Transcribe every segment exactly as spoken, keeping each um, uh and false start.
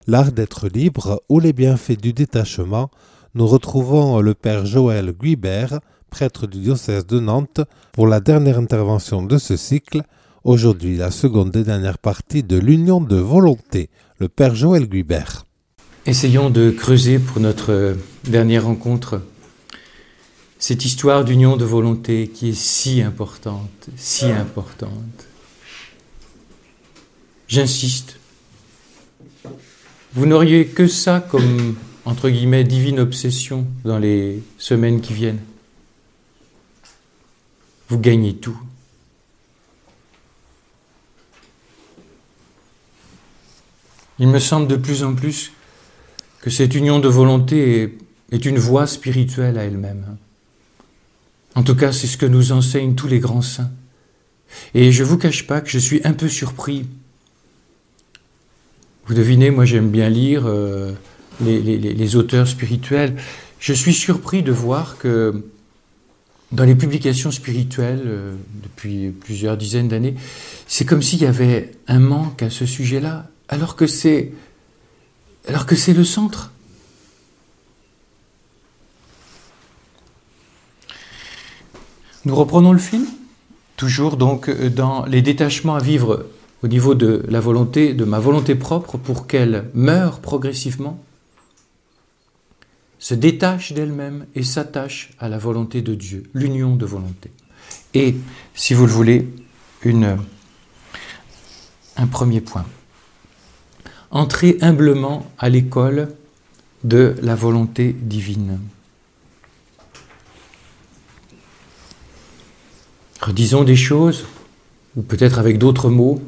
L'art d'être libre ou les bienfaits du détachement, nous retrouvons le père Joël Guibert, prêtre du diocèse de Nantes, pour la dernière intervention de ce cycle, aujourd'hui la seconde et dernière partie de l'union de volonté. Le père Joël Guibert. Essayons de creuser pour notre dernière rencontre cette histoire d'union de volonté qui est si importante, si importante. J'insiste. Vous n'auriez que ça comme, entre guillemets, divine obsession dans les semaines qui viennent. Vous gagnez tout. Il me semble de plus en plus que cette union de volonté est, est une voie spirituelle à elle-même. En tout cas, c'est ce que nous enseignent tous les grands saints. Et je ne vous cache pas que je suis un peu surpris. Vous devinez, moi j'aime bien lire euh, les, les, les auteurs spirituels. Je suis surpris de voir que dans les publications spirituelles, euh, depuis plusieurs dizaines d'années, c'est comme s'il y avait un manque à ce sujet-là, alors que c'est, alors que c'est le centre. Nous reprenons le film, toujours donc dans les détachements à vivre au niveau de la volonté, de ma volonté propre, pour qu'elle meure progressivement, se détache d'elle-même et s'attache à la volonté de Dieu, l'union de volonté. Et, si vous le voulez, une, un premier point. Entrez humblement à l'école de la volonté divine. Redisons des choses, ou peut-être avec d'autres mots.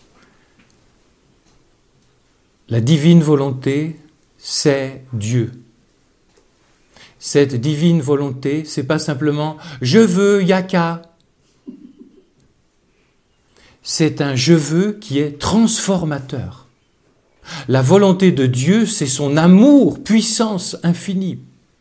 La divine volonté, c'est Dieu. Cette divine volonté, c'est pas simplement « je veux, yaka ». C'est un « je veux » qui est transformateur. La volonté de Dieu, c'est son amour, puissance infinie.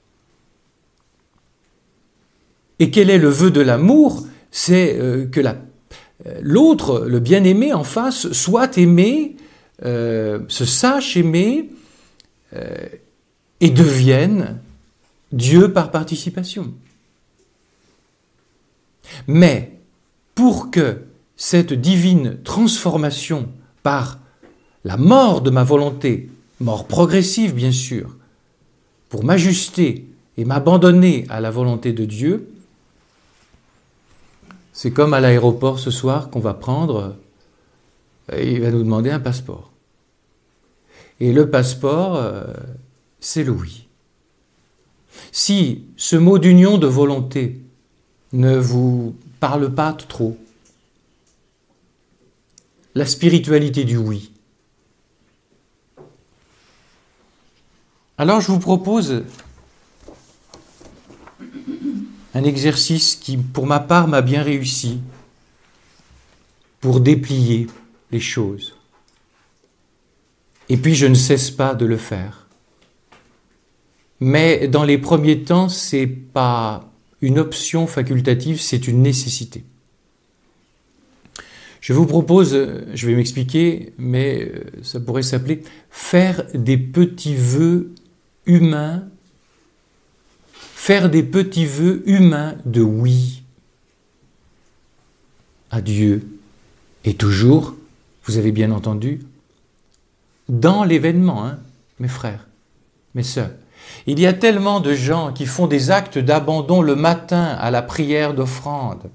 Et quel est le vœu de l'amour ? C'est euh, que la, l'autre, le bien-aimé en face, soit aimé, euh, se sache aimer euh, et devienne Dieu par participation. Mais pour que cette divine transformation par la mort de ma volonté, mort progressive bien sûr, pour m'ajuster et m'abandonner à la volonté de Dieu, c'est comme à l'aéroport ce soir qu'on va prendre, il va nous demander un passeport. Et le passeport, c'est le oui. Si ce mot d'union de volonté ne vous parle pas trop, la spiritualité du oui, alors je vous propose un exercice qui, pour ma part, m'a bien réussi pour déplier les choses. Et puis, je ne cesse pas de le faire. Mais dans les premiers temps, ce n'est pas une option facultative, c'est une nécessité. Je vous propose, je vais m'expliquer, mais ça pourrait s'appeler « faire des petits vœux humains » faire des petits vœux humains de oui à Dieu. Et toujours, vous avez bien entendu, dans l'événement, hein, mes frères, mes sœurs. Il y a tellement de gens qui font des actes d'abandon le matin à la prière d'offrande,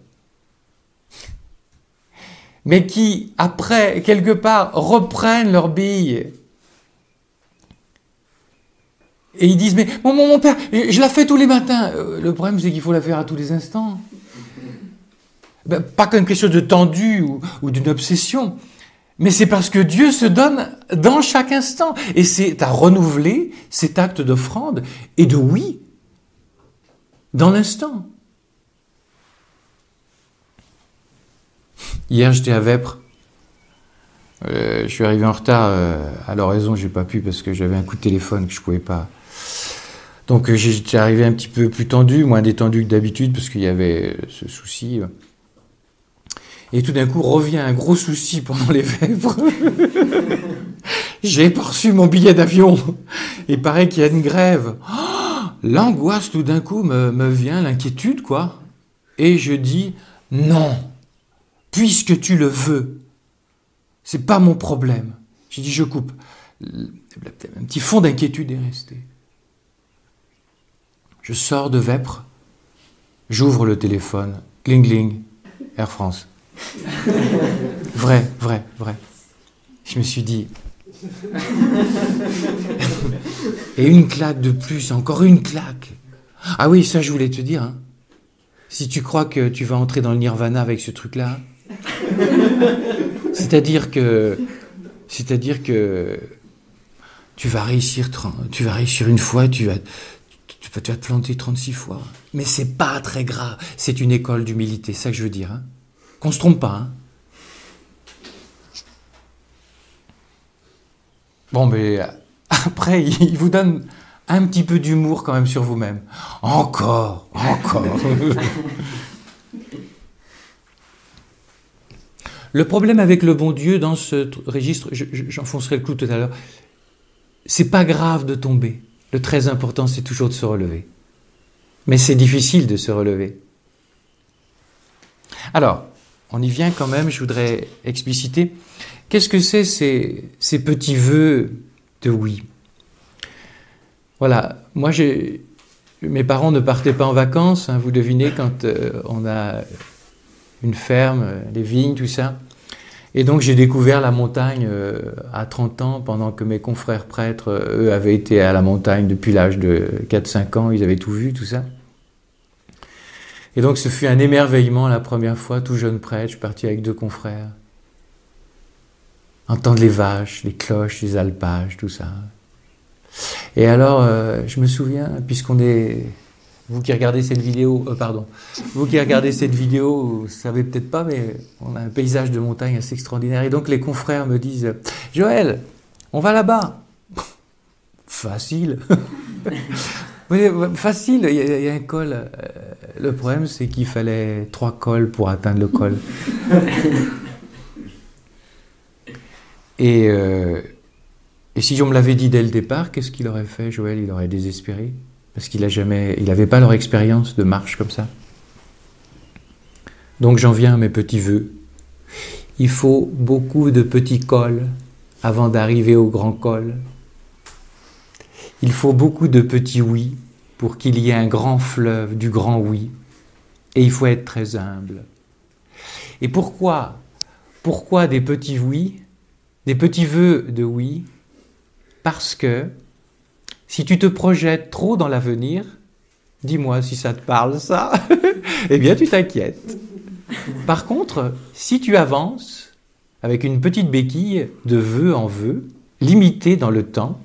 mais qui, après, quelque part, reprennent leur bille. Et ils disent, mais mon, mon, mon père, je la fais tous les matins. Le problème, c'est qu'il faut la faire à tous les instants. Ben, pas comme quelque chose de tendu ou, ou d'une obsession, mais c'est parce que Dieu se donne dans chaque instant. Et c'est à renouveler cet acte d'offrande et de oui, dans l'instant. Hier, j'étais à Vêpres. Euh, je suis arrivé en retard euh, à l'oraison, j'ai pas pu parce que j'avais un coup de téléphone que je pouvais pas. Donc j'étais arrivé un petit peu plus tendu, moins détendu que d'habitude, parce qu'il y avait ce souci. Et tout d'un coup, revient un gros souci pendant les Vêpres. j'ai pas reçu mon billet d'avion. Il paraît qu'il y a une grève. Oh, l'angoisse, tout d'un coup, me, me vient, l'inquiétude, quoi. Et je dis, non, puisque tu le veux, c'est pas mon problème. J'ai dit, je coupe. Un petit fond d'inquiétude est resté. Je sors de Vêpres, j'ouvre le téléphone, gling gling, Air France. Vrai, vrai, vrai. Je me suis dit... Et une claque de plus, encore une claque. Ah oui, ça je voulais te dire. Hein. Si tu crois que tu vas entrer dans le nirvana avec ce truc-là, c'est-à-dire que... C'est-à-dire que... Tu vas réussir, tu vas réussir une fois, tu vas... Tu vas te planter trente-six fois. Mais c'est pas très grave. C'est une école d'humilité, c'est ça que je veux dire. Hein. Qu'on se trompe pas. Hein. Bon, mais après, il vous donne un petit peu d'humour quand même sur vous-même. Encore, encore. Le problème avec le bon Dieu dans ce registre, j'enfoncerai le clou tout à l'heure, c'est pas grave de tomber. Le très important, c'est toujours de se relever. Mais c'est difficile de se relever. Alors, on y vient quand même, je voudrais expliciter. Qu'est-ce que c'est ces, ces petits vœux de oui? Voilà, moi, j'ai, mes parents ne partaient pas en vacances, hein, vous devinez, quand euh, on a une ferme, les vignes, tout ça. Et donc j'ai découvert la montagne euh, à trente ans, pendant que mes confrères prêtres, euh, eux, avaient été à la montagne depuis l'âge de quatre cinq ans, ils avaient tout vu, tout ça. Et donc ce fut un émerveillement la première fois, tout jeune prêtre, je suis parti avec deux confrères. Entendre les vaches, les cloches, les alpages, tout ça. Et alors, euh, je me souviens, puisqu'on est... Vous qui regardez cette vidéo, euh, pardon, vous qui regardez cette vidéo, vous ne savez peut-être pas, mais on a un paysage de montagne assez extraordinaire. Et donc les confrères me disent, Joël, on va là-bas. Facile. Facile, il y, a, il y a un col. Le problème, c'est qu'il fallait trois cols pour atteindre le col. Et, euh, et si on me l'avait dit dès le départ, qu'est-ce qu'il aurait fait, Joël? Il aurait désespéré. Parce qu'il a jamais, il n'avait pas leur expérience de marche comme ça. Donc j'en viens à mes petits vœux. Il faut beaucoup de petits cols avant d'arriver au grand col. Il faut beaucoup de petits oui pour qu'il y ait un grand fleuve du grand oui. Et il faut être très humble. Et pourquoi, pourquoi des petits oui, des petits vœux de oui? Parce que si tu te projettes trop dans l'avenir, dis-moi si ça te parle ça, eh bien tu t'inquiètes. Par contre, si tu avances avec une petite béquille de vœu en vœu, limitée dans le temps,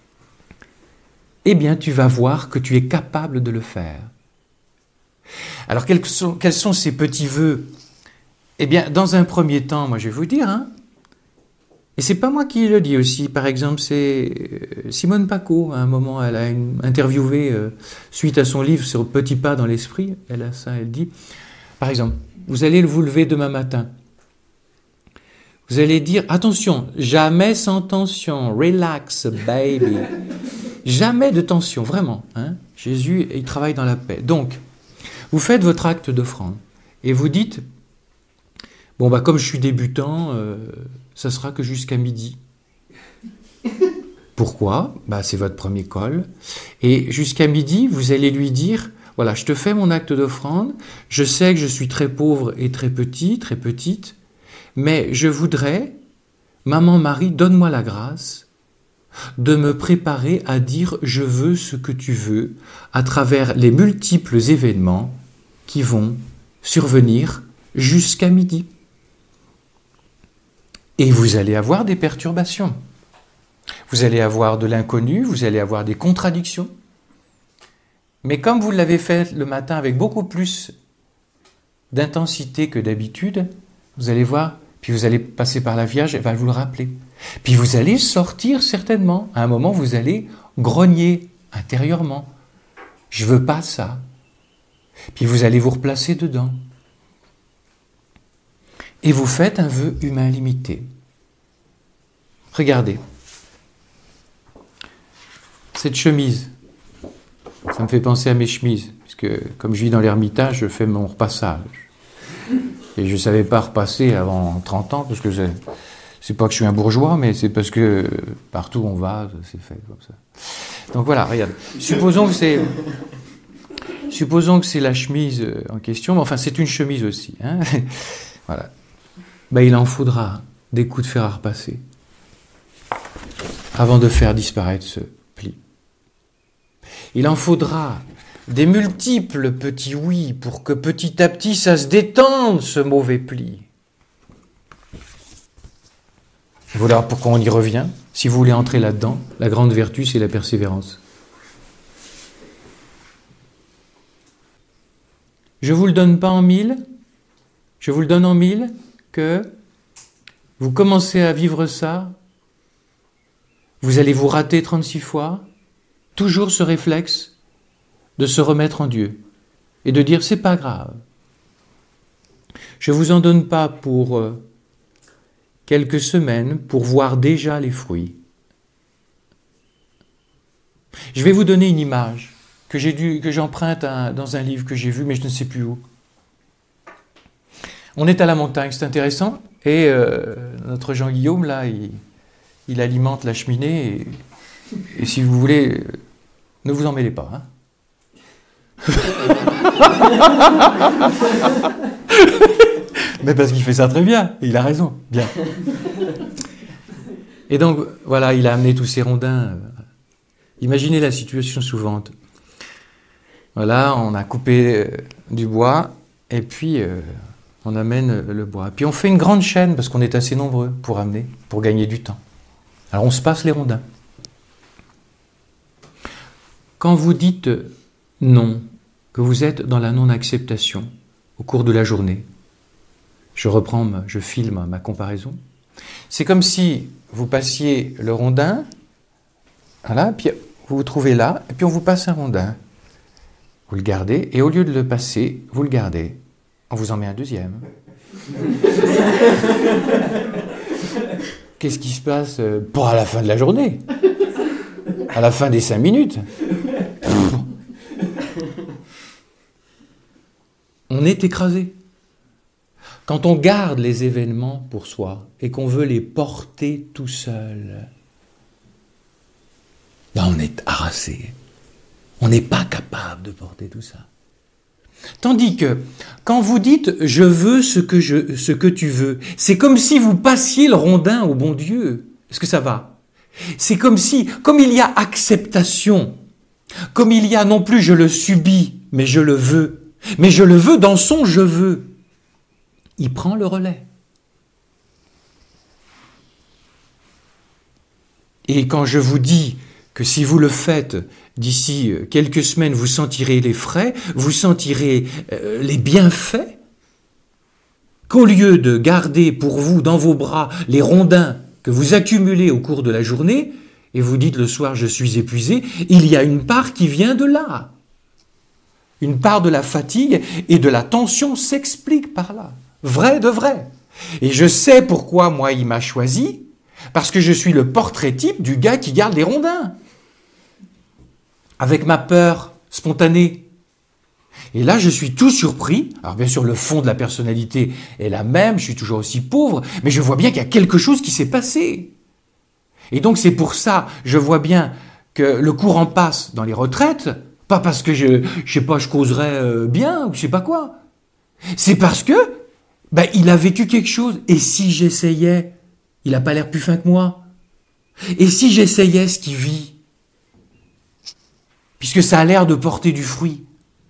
eh bien tu vas voir que tu es capable de le faire. Alors quels sont, quels sont ces petits vœux? Eh bien dans un premier temps, moi je vais vous dire, hein, et c'est pas moi qui le dis aussi, par exemple, c'est Simone Paco, à un moment, elle a une, interviewé, euh, suite à son livre sur Petit pas dans l'esprit, elle a ça, elle dit, par exemple, vous allez vous lever demain matin, vous allez dire, attention, jamais sans tension, relax baby, jamais de tension, vraiment, hein, Jésus, il travaille dans la paix. Donc, vous faites votre acte d'offrande, et vous dites, bon bah comme je suis débutant, euh, ça sera que jusqu'à midi. Pourquoi? Bah, c'est votre premier col. Et jusqu'à midi, vous allez lui dire, voilà, je te fais mon acte d'offrande, je sais que je suis très pauvre et très petit, très petite, mais je voudrais, maman Marie, donne-moi la grâce de me préparer à dire je veux ce que tu veux à travers les multiples événements qui vont survenir jusqu'à midi. Et vous allez avoir des perturbations. Vous allez avoir de l'inconnu, vous allez avoir des contradictions. Mais comme vous l'avez fait le matin avec beaucoup plus d'intensité que d'habitude, vous allez voir, puis vous allez passer par la Vierge, elle va vous le rappeler. Puis vous allez sortir certainement. À un moment, vous allez grogner intérieurement. Je veux pas ça. Puis vous allez vous replacer dedans. Et vous faites un vœu humain limité. Regardez, cette chemise, ça me fait penser à mes chemises, puisque comme je vis dans l'Ermitage, je fais mon repassage. Et je ne savais pas repasser avant trente ans, parce que c'est, c'est pas que je suis un bourgeois, mais c'est parce que partout où on va, c'est fait comme ça. Donc voilà, regarde. Supposons que c'est, supposons que c'est la chemise en question, mais enfin c'est une chemise aussi. Hein. Voilà. Ben, il en faudra des coups de fer à repasser avant de faire disparaître ce pli. Il en faudra des multiples petits oui pour que petit à petit ça se détende, ce mauvais pli. Voilà pourquoi on y revient. Si vous voulez entrer là-dedans, la grande vertu, c'est la persévérance. Je ne vous le donne pas en mille, je vous le donne en mille, que vous commencez à vivre ça, vous allez vous rater trente-six fois, toujours ce réflexe de se remettre en Dieu et de dire c'est pas grave. Je ne vous en donne pas pour euh, quelques semaines pour voir déjà les fruits. Je vais vous donner une image que j'ai dû, que j'emprunte un, dans un livre que j'ai vu, mais je ne sais plus où. On est à la montagne, c'est intéressant, et euh, notre Jean-Guillaume, là, il, il alimente la cheminée, et, et si vous voulez, euh, ne vous en mêlez pas, hein. Mais parce qu'il fait ça très bien, et il a raison, bien. Et donc, voilà, il a amené tous ces rondins. Imaginez la situation suivante. Voilà, on a coupé du bois, et puis euh, on amène le bois. Puis on fait une grande chaîne, parce qu'on est assez nombreux pour amener, pour gagner du temps. Alors on se passe les rondins. Quand vous dites non, que vous êtes dans la non-acceptation au cours de la journée, je reprends, je filme ma comparaison, c'est comme si vous passiez le rondin, voilà, puis vous vous trouvez là, et puis on vous passe un rondin. Vous le gardez, et au lieu de le passer, vous le gardez. On vous en met un deuxième. Qu'est-ce qui se passe pour à la fin de la journée? À la fin des cinq minutes? On est écrasé. Quand on garde les événements pour soi et qu'on veut les porter tout seul, ben on est harassé. On n'est pas capable de porter tout ça. Tandis que, quand vous dites « je veux ce que, je, ce que tu veux », c'est comme si vous passiez le rondin au bon Dieu. Est-ce que ça va? C'est comme si, comme il y a acceptation, comme il y a non plus « je le subis », mais « je le veux », mais je le veux dans son « je veux », il prend le relais. Et quand je vous dis que si vous le faites, d'ici quelques semaines, vous sentirez les frais, vous sentirez euh, les bienfaits, qu'au lieu de garder pour vous dans vos bras les rondins que vous accumulez au cours de la journée, et vous dites le soir je suis épuisé, il y a une part qui vient de là. Une part de la fatigue et de la tension s'explique par là. Vrai de vrai. Et je sais pourquoi moi il m'a choisi, parce que je suis le portrait type du gars qui garde les rondins. Avec ma peur spontanée. Et là, je suis tout surpris. Alors bien sûr, le fond de la personnalité est la même, je suis toujours aussi pauvre, mais je vois bien qu'il y a quelque chose qui s'est passé. Et donc c'est pour ça, je vois bien que le courant passe dans les retraites, pas parce que je, je sais pas, je causerais bien, ou je sais pas quoi. C'est parce que, ben, il a vécu quelque chose. Et si j'essayais, il n'a pas l'air plus fin que moi. Et si j'essayais ce qu'il vit, puisque ça a l'air de porter du fruit.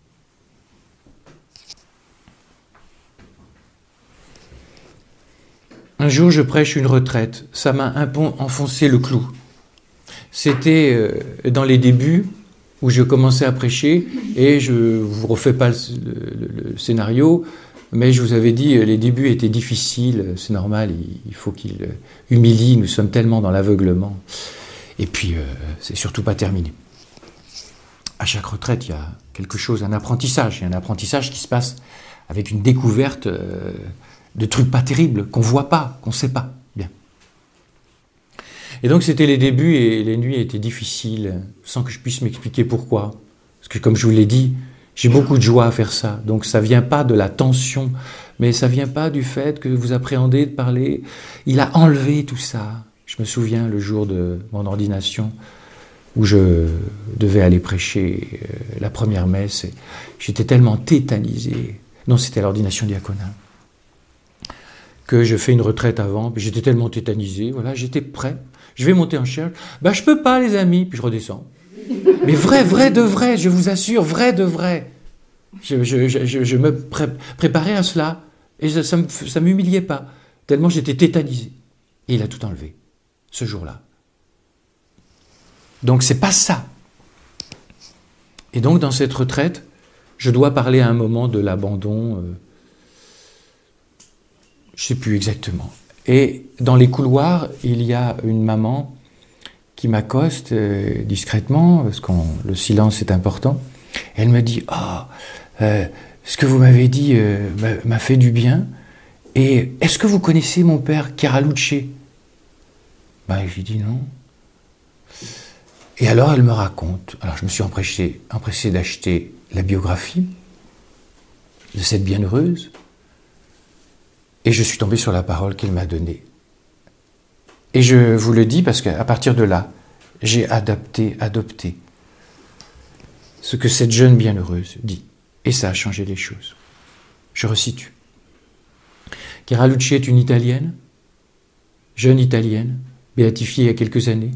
Un jour, je prêche une retraite. Ça m'a enfoncé le clou. C'était dans les débuts où je commençais à prêcher, et je ne vous refais pas le, le, le scénario, mais je vous avais dit les débuts étaient difficiles, c'est normal, il, il faut qu'il humilie, nous sommes tellement dans l'aveuglement. Et puis, euh, c'est surtout pas terminé. À chaque retraite, il y a quelque chose, un apprentissage. Il y a un apprentissage qui se passe avec une découverte euh, de trucs pas terribles, qu'on voit pas, qu'on sait pas. Bien. Et donc c'était les débuts et les nuits étaient difficiles, sans que je puisse m'expliquer pourquoi. Parce que comme je vous l'ai dit, j'ai beaucoup de joie à faire ça. Donc ça ne vient pas de la tension, mais ça ne vient pas du fait que vous appréhendez de parler. Il a enlevé tout ça. Je me souviens le jour de mon ordination où je devais aller prêcher la première messe. J'étais tellement tétanisé. Non, c'était à l'ordination diaconale. Que je fais une retraite avant, puis j'étais tellement tétanisé, voilà, j'étais prêt, je vais monter en chair, ben je peux pas les amis, puis je redescends. Mais vrai, vrai de vrai, je vous assure, vrai de vrai. Je, je, je, je me pré préparais à cela, et ça, ça, me, ça m'humiliait pas, tellement j'étais tétanisé. Et il a tout enlevé, ce jour-là. Donc c'est pas ça. Et donc dans cette retraite, je dois parler à un moment de l'abandon, euh, je ne sais plus exactement. Et dans les couloirs, il y a une maman qui m'accoste euh, discrètement, parce que le silence est important. Elle me dit « Ah, oh, euh, ce que vous m'avez dit euh, m'a fait du bien. Et est-ce que vous connaissez mon père Chiaraluce ?» Ben, j'ai dit non. Et alors elle me raconte. Alors je me suis empressé, empressé d'acheter la biographie de cette bienheureuse. Et je suis tombé sur la parole qu'il m'a donnée. Et je vous le dis parce qu'à partir de là, j'ai adapté, adopté ce que cette jeune bienheureuse dit. Et ça a changé les choses. Je resitue. Chiaraluce est une Italienne, jeune Italienne, béatifiée il y a quelques années.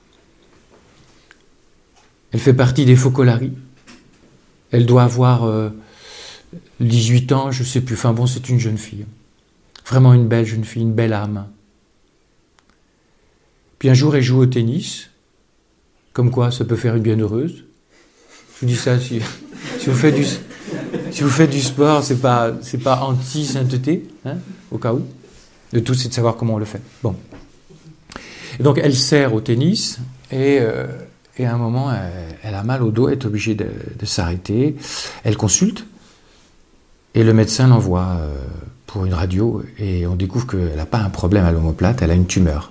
Elle fait partie des Focolari. Elle doit avoir euh, dix-huit ans, je ne sais plus. Enfin bon, c'est une jeune fille. Vraiment une belle jeune fille, une belle âme. Puis un jour, elle joue au tennis. Comme quoi, ça peut faire une bienheureuse. Je vous dis ça, si, si, vous, faites du, si vous faites du sport, c'est pas, c'est pas anti-sainteté, hein, au cas où. Le tout, c'est de savoir comment on le fait. Bon. Et donc, elle sert au tennis, et, euh, et à un moment, elle, elle a mal au dos, elle est obligée de, de s'arrêter. Elle consulte, et le médecin l'envoie euh, pour une radio, et on découvre qu'elle n'a pas un problème à l'omoplate, elle a une tumeur.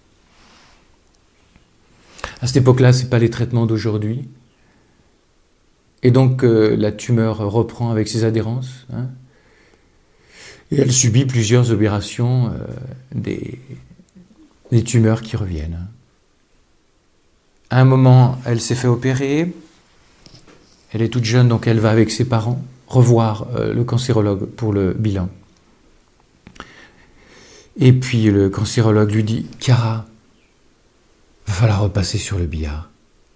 À cette époque-là, ce n'est pas les traitements d'aujourd'hui. Et donc, euh, la tumeur reprend avec ses adhérences. Hein, et elle subit plusieurs opérations, euh, des, des tumeurs qui reviennent. À un moment, elle s'est fait opérer. Elle est toute jeune, donc elle va avec ses parents revoir euh, le cancérologue pour le bilan. Et puis le cancérologue lui dit « Chiara, il va falloir repasser sur le billard. »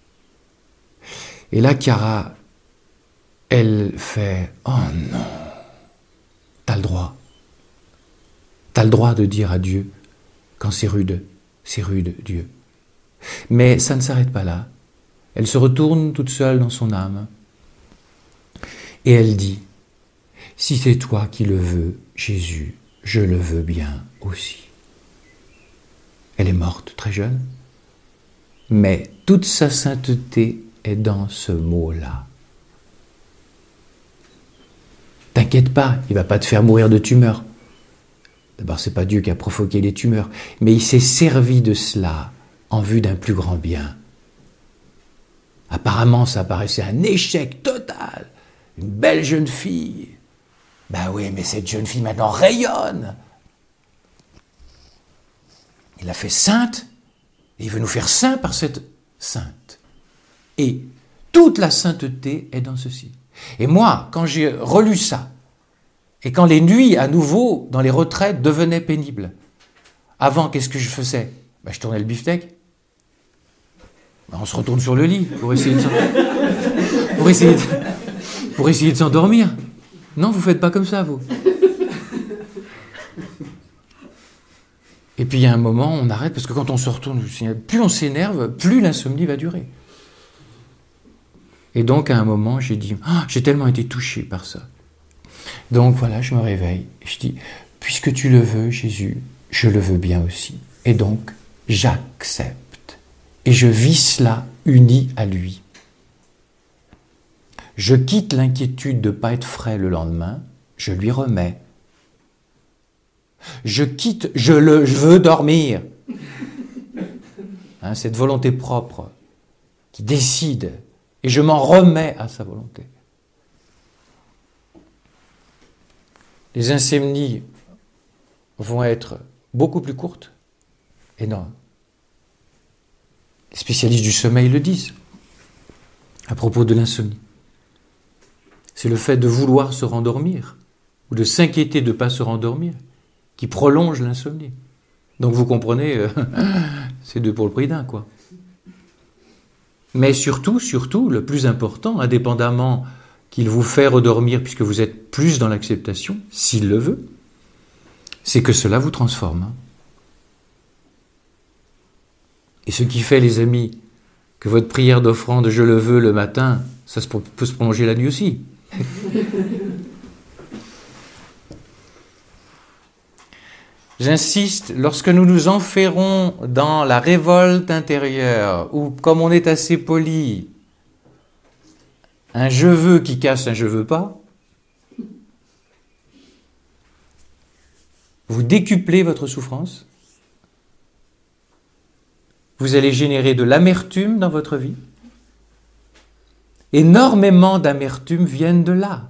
Et là, Chiara, elle fait « Oh non, t'as le droit. T'as le droit de dire à Dieu quand c'est rude, c'est rude, Dieu. » Mais ça ne s'arrête pas là. Elle se retourne toute seule dans son âme. Et elle dit « Si c'est toi qui le veux, Jésus, je le veux bien aussi. » Elle est morte très jeune, mais toute sa sainteté est dans ce mot-là. T'inquiète pas, il ne va pas te faire mourir de tumeur. D'abord, ce n'est pas Dieu qui a provoqué les tumeurs, mais il s'est servi de cela en vue d'un plus grand bien. Apparemment, ça paraissait un échec total. Une belle jeune fille. Ben oui, mais cette jeune fille maintenant rayonne. Il l'a fait sainte, et il veut nous faire saints par cette sainte. Et toute la sainteté est dans ceci. Et moi, quand j'ai relu ça, et quand les nuits, à nouveau, dans les retraites, devenaient pénibles, avant, qu'est-ce que je faisais? Ben, je tournais le beefsteak. Ben, on se retourne sur le lit pour essayer de, pour essayer de, pour essayer de s'endormir. Non, vous ne faites pas comme ça, vous. Et puis il y a un moment, on arrête, parce que quand on se retourne, plus on s'énerve, plus l'insomnie va durer. Et donc à un moment, j'ai dit, oh, j'ai tellement été touché par ça. Donc voilà, je me réveille, et je dis, puisque tu le veux, Jésus, je le veux bien aussi. Et donc, j'accepte. Et je vis cela uni à lui. Je quitte l'inquiétude de ne pas être frais le lendemain, je lui remets. Je quitte, je le je veux dormir. hein, cette volonté propre qui décide, et je m'en remets à sa volonté. Les insomnies vont être beaucoup plus courtes, et non. Les spécialistes du sommeil le disent à propos de l'insomnie. C'est le fait de vouloir se rendormir ou de s'inquiéter de ne pas se rendormir qui prolonge l'insomnie. Donc vous comprenez, euh, c'est deux pour le prix d'un, quoi. Mais surtout, surtout, le plus important, indépendamment qu'il vous fait redormir puisque vous êtes plus dans l'acceptation, s'il le veut, c'est que cela vous transforme. Et ce qui fait, les amis, que votre prière d'offrande « Je le veux » le matin, ça peut se prolonger la nuit aussi. J'insiste, lorsque nous nous enferrons dans la révolte intérieure, ou comme on est assez poli, un « je veux » qui casse un « je veux pas », vous décuplez votre souffrance, vous allez générer de l'amertume dans votre vie. Énormément d'amertume viennent de là.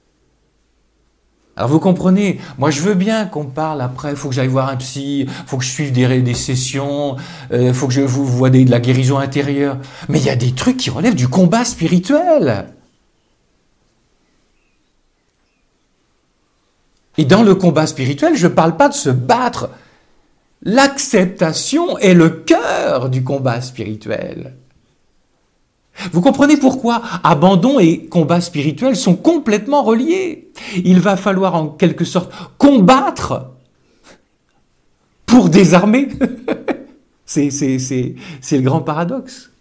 Alors vous comprenez, moi je veux bien qu'on parle après, il faut que j'aille voir un psy, il faut que je suive des, des sessions, il euh, faut que je vous voie des, de la guérison intérieure. Mais il y a des trucs qui relèvent du combat spirituel. Et dans le combat spirituel, je ne parle pas de se battre. L'acceptation est le cœur du combat spirituel. Vous comprenez pourquoi abandon et combat spirituel sont complètement reliés. Il va falloir en quelque sorte combattre pour désarmer. c'est, c'est, c'est, c'est le grand paradoxe.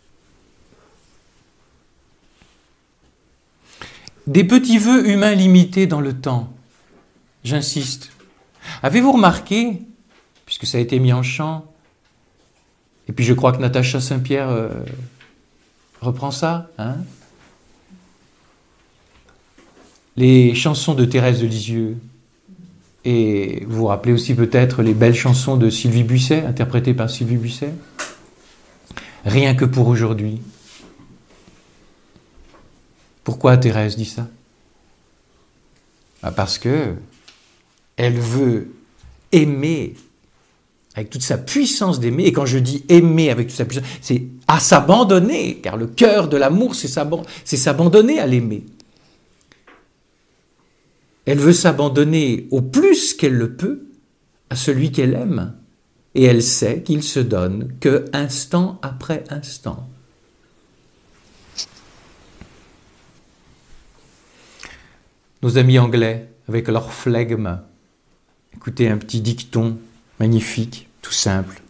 Des petits vœux humains limités dans le temps. J'insiste. Avez-vous remarqué, puisque ça a été mis en chant, et puis je crois que Natacha Saint-Pierre euh, reprend ça, hein, les chansons de Thérèse de Lisieux, et vous vous rappelez aussi peut-être les belles chansons de Sylvie Busset, interprétées par Sylvie Busset, rien que pour aujourd'hui. Pourquoi Thérèse dit ça? Ah, parce que elle veut aimer avec toute sa puissance d'aimer, et quand je dis aimer avec toute sa puissance, c'est à s'abandonner, car le cœur de l'amour, c'est s'abandonner à l'aimer. Elle veut s'abandonner au plus qu'elle le peut à celui qu'elle aime, et elle sait qu'il se donne que instant après instant. Nos amis anglais, avec leur flegme, écoutez un petit dicton magnifique, tout simple.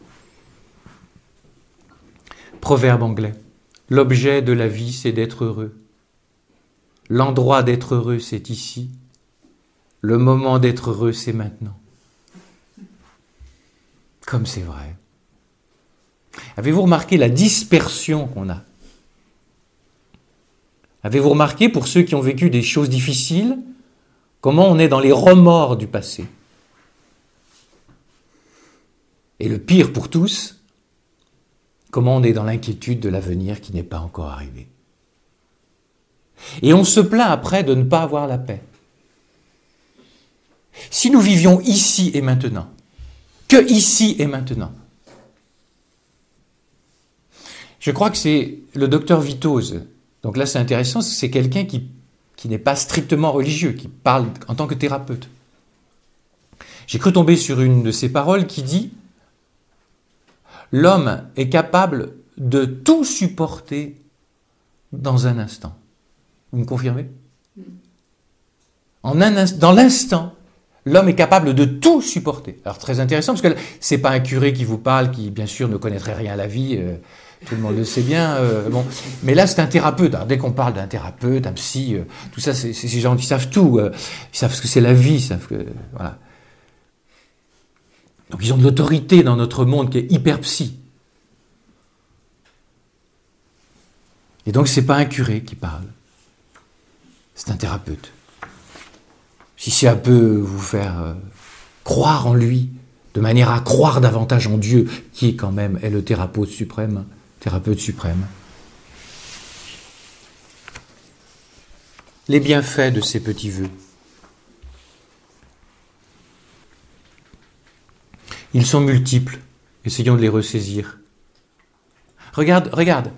Proverbe anglais. L'objet de la vie, c'est d'être heureux. L'endroit d'être heureux, c'est ici. Le moment d'être heureux, c'est maintenant. Comme c'est vrai. Avez-vous remarqué la dispersion qu'on a? Avez-vous remarqué, pour ceux qui ont vécu des choses difficiles, comment on est dans les remords du passé? Et le pire pour tous, comment on est dans l'inquiétude de l'avenir qui n'est pas encore arrivé. Et on se plaint après de ne pas avoir la paix. Si nous vivions ici et maintenant, que ici et maintenant. Je crois que c'est le docteur Vitose. Donc là, c'est intéressant, c'est quelqu'un qui, qui n'est pas strictement religieux, qui parle en tant que thérapeute. J'ai cru tomber sur une de ses paroles qui dit « L'homme est capable de tout supporter dans un instant. » Vous me confirmez? En un instant, dans l'instant, l'homme est capable de tout supporter. Alors très intéressant, parce que ce n'est pas un curé qui vous parle, qui bien sûr ne connaîtrait rien à la vie, euh, tout le monde le sait bien. Euh, bon. Mais là, c'est un thérapeute. Alors, dès qu'on parle d'un thérapeute, un psy, euh, tout ça, c'est ces gens qui savent tout. Euh, ils savent ce que c'est la vie, ils savent que... Voilà. Donc ils ont de l'autorité dans notre monde qui est hyper psy. Et donc c'est pas un curé qui parle, c'est un thérapeute. Si ça peut vous faire euh, croire en lui, de manière à croire davantage en Dieu, qui quand même est le thérapeute suprême, thérapeute suprême. Les bienfaits de ces petits vœux. Ils sont multiples. Essayons de les ressaisir. Regarde, regarde.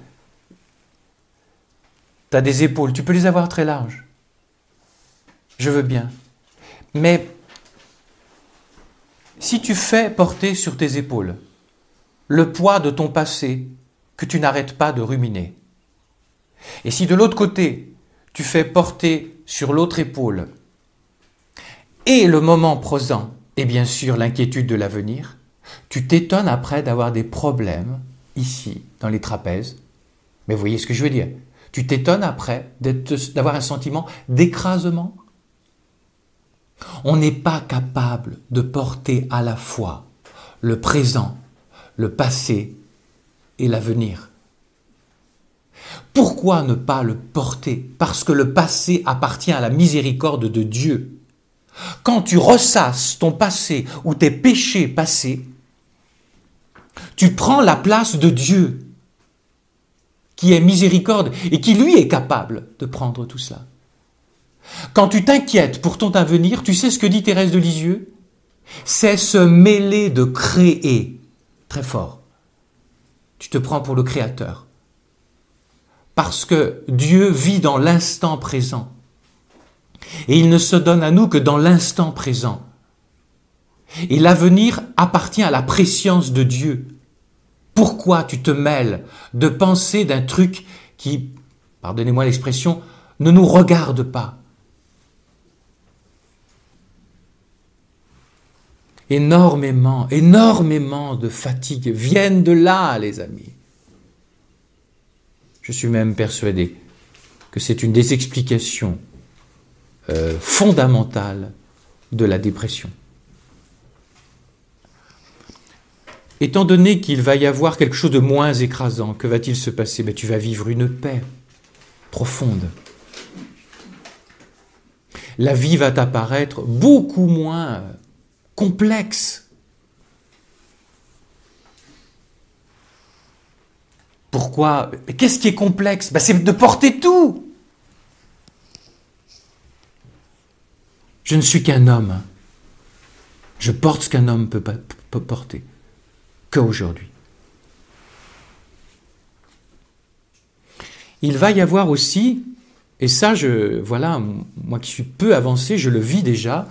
Tu as des épaules, tu peux les avoir très larges. Je veux bien. Mais si tu fais porter sur tes épaules le poids de ton passé que tu n'arrêtes pas de ruminer, et si de l'autre côté, tu fais porter sur l'autre épaule et le moment présent, et bien sûr l'inquiétude de l'avenir, tu t'étonnes après d'avoir des problèmes ici, dans les trapèzes. Mais vous voyez ce que je veux dire? Tu t'étonnes après d'avoir un sentiment d'écrasement. On n'est pas capable de porter à la fois le présent, le passé et l'avenir. Pourquoi ne pas le porter? Parce que le passé appartient à la miséricorde de Dieu. Quand tu ressasses ton passé ou tes péchés passés, tu prends la place de Dieu, qui est miséricorde et qui lui est capable de prendre tout cela. Quand tu t'inquiètes pour ton avenir, tu sais ce que dit Thérèse de Lisieux? C'est se mêler de créer. Très fort. Tu te prends pour le créateur. Parce que Dieu vit dans l'instant présent. Et il ne se donne à nous que dans l'instant présent. Et l'avenir appartient à la préscience de Dieu. Pourquoi tu te mêles de penser d'un truc qui, pardonnez-moi l'expression, ne nous regarde pas? Énormément, énormément de fatigue viennent de là, les amis. Je suis même persuadé que c'est une des explications euh, fondamentales de la dépression. Étant donné qu'il va y avoir quelque chose de moins écrasant, que va-t-il se passer? Ben, tu vas vivre une paix profonde. La vie va t'apparaître beaucoup moins complexe. Pourquoi? Mais qu'est-ce qui est complexe? Ben, c'est de porter tout. Je ne suis qu'un homme. Je porte ce qu'un homme peut, pas, peut porter. Qu'aujourd'hui. Il va y avoir aussi, et ça, je, voilà, moi qui suis peu avancé, je le vis déjà,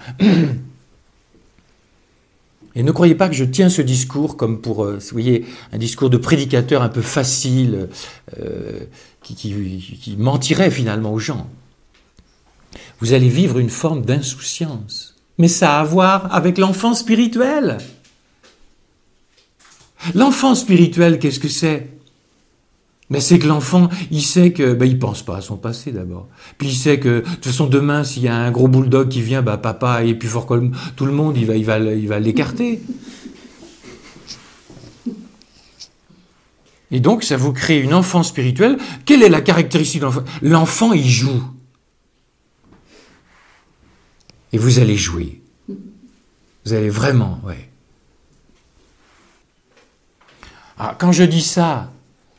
et ne croyez pas que je tiens ce discours comme pour, vous voyez, un discours de prédicateur un peu facile, euh, qui, qui, qui mentirait finalement aux gens. Vous allez vivre une forme d'insouciance, mais ça a à voir avec l'enfant spirituel. L'enfant spirituel, qu'est-ce que c'est? Ben c'est que l'enfant, il sait que, ben il pense pas à son passé d'abord. Puis il sait que, de toute façon, demain, s'il y a un gros bulldog qui vient, ben papa est plus fort que le, tout le monde, il va, il va, il va l'écarter. Et donc, ça vous crée une enfance spirituelle. Quelle est la caractéristique de l'enfant? L'enfant, il joue. Et vous allez jouer. Vous allez vraiment, ouais. Ah, quand je dis ça,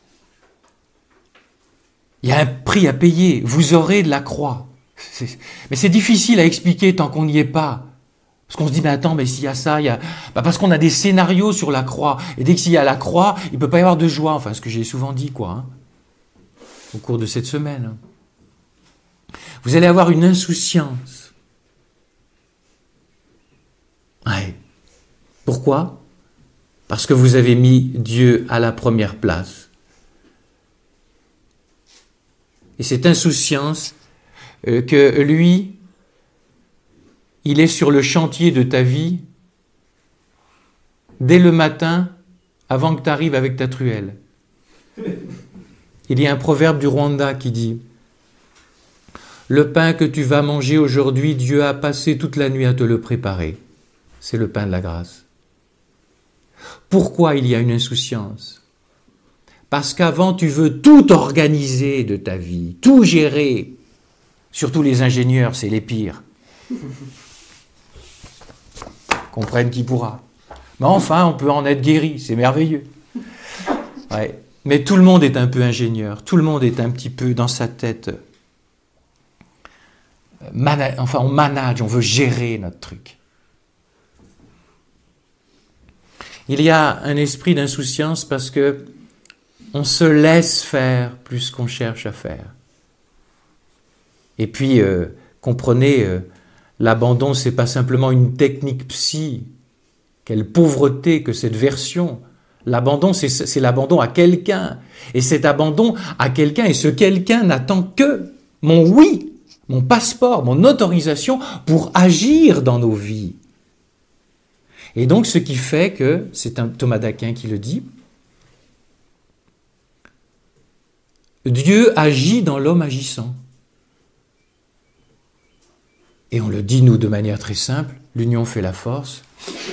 il y a un prix à payer. Vous aurez de la croix. C'est, mais c'est difficile à expliquer tant qu'on n'y est pas. Parce qu'on se dit, mais attends, mais s'il y a ça, il y a... Bah parce qu'on a des scénarios sur la croix. Et dès qu'il y a la croix, il ne peut pas y avoir de joie. Enfin, ce que j'ai souvent dit, quoi, hein, au cours de cette semaine. Vous allez avoir une insouciance. Ouais. Pourquoi ? Parce que vous avez mis Dieu à la première place. Et cette insouciance, euh, que lui, il est sur le chantier de ta vie dès le matin, avant que tu arrives avec ta truelle. Il y a un proverbe du Rwanda qui dit « Le pain que tu vas manger aujourd'hui, Dieu a passé toute la nuit à te le préparer. » C'est le pain de la grâce. Pourquoi il y a une insouciance? Parce qu'avant, tu veux tout organiser de ta vie, tout gérer. Surtout les ingénieurs, c'est les pires. Comprenne qui pourra. Mais enfin, on peut en être guéri, c'est merveilleux. Ouais. Mais tout le monde est un peu ingénieur, tout le monde est un petit peu dans sa tête. Mana- enfin, on manage, on veut gérer notre truc. Il y a un esprit d'insouciance parce que on se laisse faire plus qu'on cherche à faire. Et puis, euh, comprenez, euh, l'abandon, c'est pas simplement une technique psy. Quelle pauvreté que cette version. L'abandon, c'est, c'est l'abandon à quelqu'un. Et cet abandon à quelqu'un, et ce quelqu'un n'attend que mon oui, mon passeport, mon autorisation pour agir dans nos vies. Et donc, ce qui fait que, c'est un Thomas d'Aquin qui le dit, Dieu agit dans l'homme agissant. Et on le dit, nous, de manière très simple, l'union fait la force.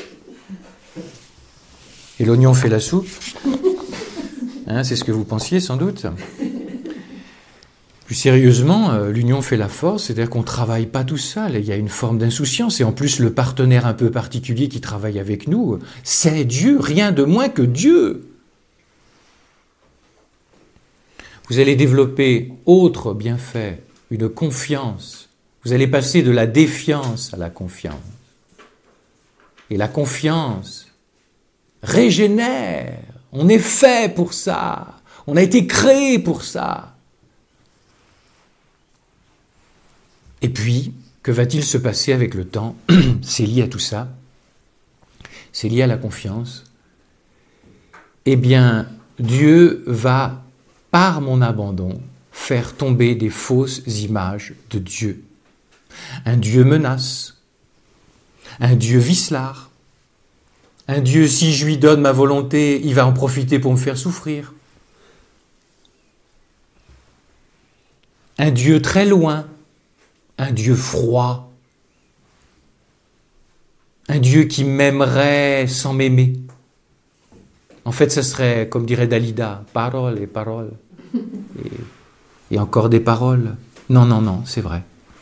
Et l'oignon fait la soupe. Hein, c'est ce que vous pensiez, sans doute. Plus sérieusement, euh, l'union fait la force, c'est-à-dire qu'on ne travaille pas tout seul. Il y a une forme d'insouciance. Et en plus, le partenaire un peu particulier qui travaille avec nous, c'est Dieu, rien de moins que Dieu. Vous allez développer autre bienfait, une confiance. Vous allez passer de la défiance à la confiance. Et la confiance régénère. On est fait pour ça. On a été créé pour ça. Et puis, que va-t-il se passer avec le temps? C'est lié à tout ça. C'est lié à la confiance. Eh bien, Dieu va, par mon abandon, faire tomber des fausses images de Dieu. Un Dieu menace, un Dieu vicelard, un Dieu, si je lui donne ma volonté, il va en profiter pour me faire souffrir. Un Dieu très loin, un Dieu froid, un Dieu qui m'aimerait sans m'aimer. En fait, ce serait, comme dirait Dalida, paroles et paroles, et, et encore des paroles. Non, non, non, c'est vrai.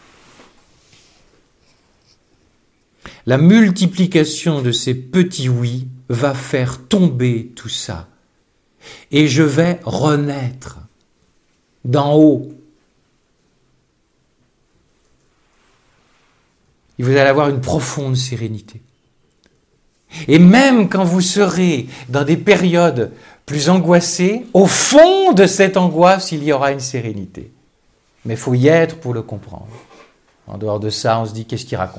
La multiplication de ces petits oui va faire tomber tout ça. Et je vais renaître d'en haut. Et vous allez avoir une profonde sérénité. Et même quand vous serez dans des périodes plus angoissées, au fond de cette angoisse, il y aura une sérénité. Mais il faut y être pour le comprendre. En dehors de ça, on se dit, qu'est-ce qu'il raconte ?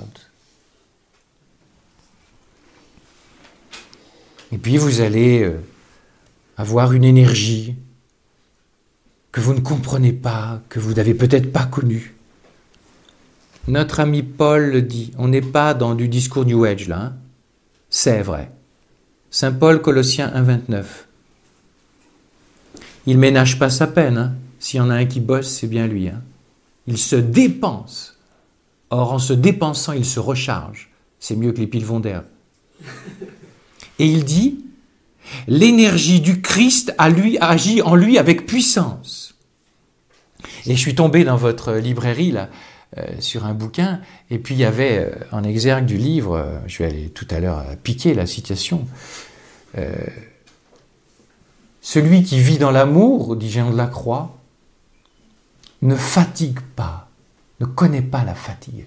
Et puis vous allez avoir une énergie que vous ne comprenez pas, que vous n'avez peut-être pas connue. Notre ami Paul le dit, on n'est pas dans du discours New Age là, hein. C'est vrai. Saint Paul, Colossiens un, vingt-neuf. Il ménage pas sa peine, hein. S'il y en a un qui bosse, c'est bien lui. Hein. Il se dépense. Or, en se dépensant, il se recharge. C'est mieux que les piles Wonder. Et il dit, l'énergie du Christ a lui, agit en lui avec puissance. Et je suis tombé dans votre librairie, là, euh, sur un bouquin, et puis il y avait euh, en exergue du livre, euh, je vais aller tout à l'heure piquer la citation, euh, celui qui vit dans l'amour, dit Jean de la Croix, ne fatigue pas, ne connaît pas la fatigue.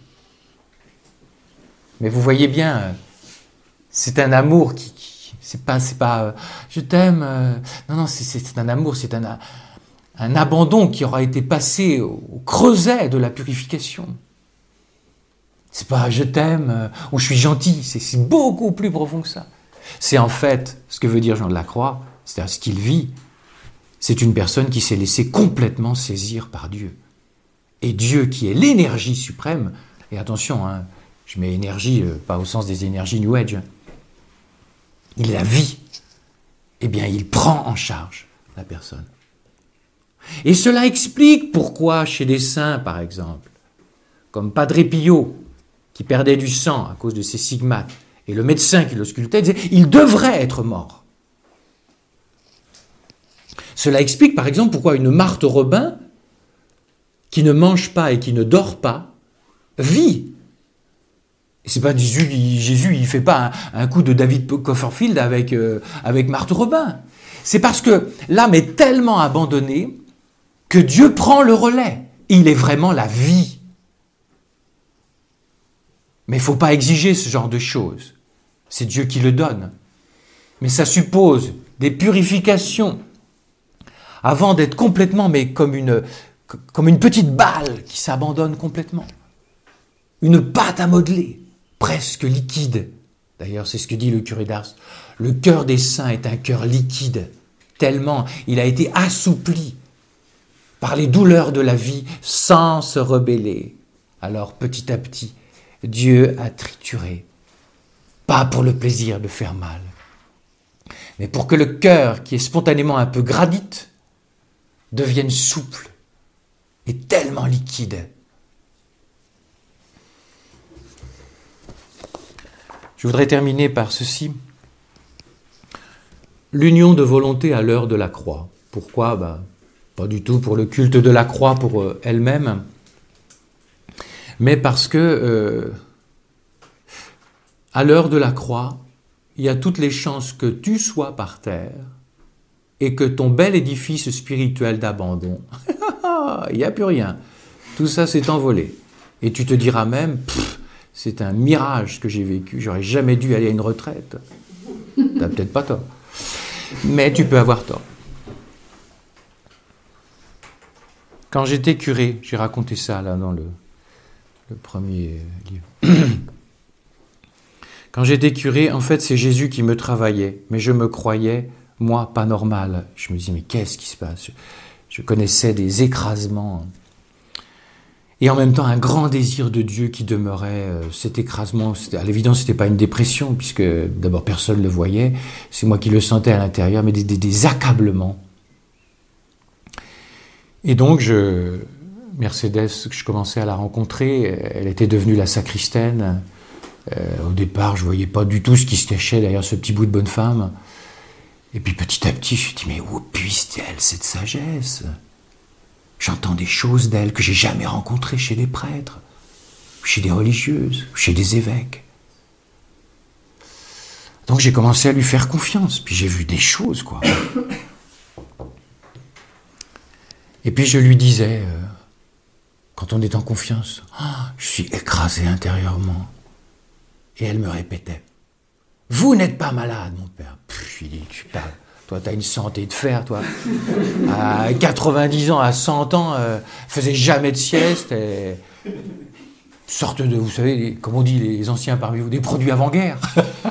Mais vous voyez bien, c'est un amour qui, qui c'est pas, c'est pas, euh, je t'aime. Euh, non, non, c'est, c'est un amour, c'est un, un abandon qui aura été passé au, au creuset de la purification. C'est pas je t'aime euh, ou je suis gentil. C'est, c'est beaucoup plus profond que ça. C'est en fait ce que veut dire Jean de la Croix, c'est-à-dire ce qu'il vit. C'est une personne qui s'est laissée complètement saisir par Dieu. Et Dieu qui est l'énergie suprême. Et attention, hein. Je mets énergie, euh, pas au sens des énergies New Age. Il est la vie. Eh bien, il prend en charge la personne. Et cela explique pourquoi, chez des saints, par exemple, comme Padre Pio, qui perdait du sang à cause de ses stigmates, et le médecin qui l'auscultait disait « il devrait être mort ». Cela explique, par exemple, pourquoi une Marthe Robin, qui ne mange pas et qui ne dort pas, vit. C'est pas Jésus, il, Jésus, il fait pas un, un coup de David Copperfield avec, euh, avec Marthe Robin. C'est parce que l'âme est tellement abandonnée que Dieu prend le relais. Il est vraiment la vie. Mais il ne faut pas exiger ce genre de choses. C'est Dieu qui le donne. Mais ça suppose des purifications avant d'être complètement, mais comme une, comme une petite balle qui s'abandonne complètement. Une pâte à modeler, presque liquide. D'ailleurs, c'est ce que dit le curé d'Ars. Le cœur des saints est un cœur liquide, tellement il a été assoupli par les douleurs de la vie sans se rebeller. Alors, petit à petit, Dieu a trituré, pas pour le plaisir de faire mal, mais pour que le cœur, qui est spontanément un peu granite, devienne souple et tellement liquide. Je voudrais terminer par ceci. L'union de volonté à l'heure de la croix. Pourquoi ? Ben, pas du tout pour le culte de la croix pour euh, elle-même, mais parce que euh, à l'heure de la croix, il y a toutes les chances que tu sois par terre et que ton bel édifice spirituel d'abandon, il n'y a plus rien. Tout ça s'est envolé. Et tu te diras même, pff, c'est un mirage ce que j'ai vécu, j'aurais jamais dû aller à une retraite. T'as peut-être pas tort. Mais tu peux avoir tort. Quand j'étais curé, j'ai raconté ça là dans le, le premier livre. Quand j'étais curé, en fait, c'est Jésus qui me travaillait, mais je me croyais, moi, pas normal. Je me disais, mais qu'est-ce qui se passe ? je, je connaissais des écrasements. Et en même temps, un grand désir de Dieu qui demeurait. Euh, cet écrasement, à l'évidence, ce n'était pas une dépression, puisque d'abord, personne ne le voyait. C'est moi qui le sentais à l'intérieur, mais des, des, des accablements. Et donc, je, Mercedes, je commençais à la rencontrer. Elle était devenue la sacristaine. Euh, au départ, je ne voyais pas du tout ce qui se cachait derrière ce petit bout de bonne femme. Et puis petit à petit, je me suis dit, mais où puise-t-elle cette sagesse ? J'entends des choses d'elle que j'ai jamais rencontrées chez les prêtres, chez des religieuses, chez des évêques. Donc j'ai commencé à lui faire confiance, puis j'ai vu des choses, quoi. Et puis je lui disais, euh, quand on est en confiance, oh, je suis écrasé intérieurement. Et elle me répétait, vous n'êtes pas malade, mon père. Pff, il dit, tu parles. Toi, tu as une santé de fer, toi. À quatre-vingt-dix ans, à cent ans, euh, faisait jamais de sieste. Et... sorte de, vous savez, les, comme on dit les anciens parmi vous, des produits avant-guerre.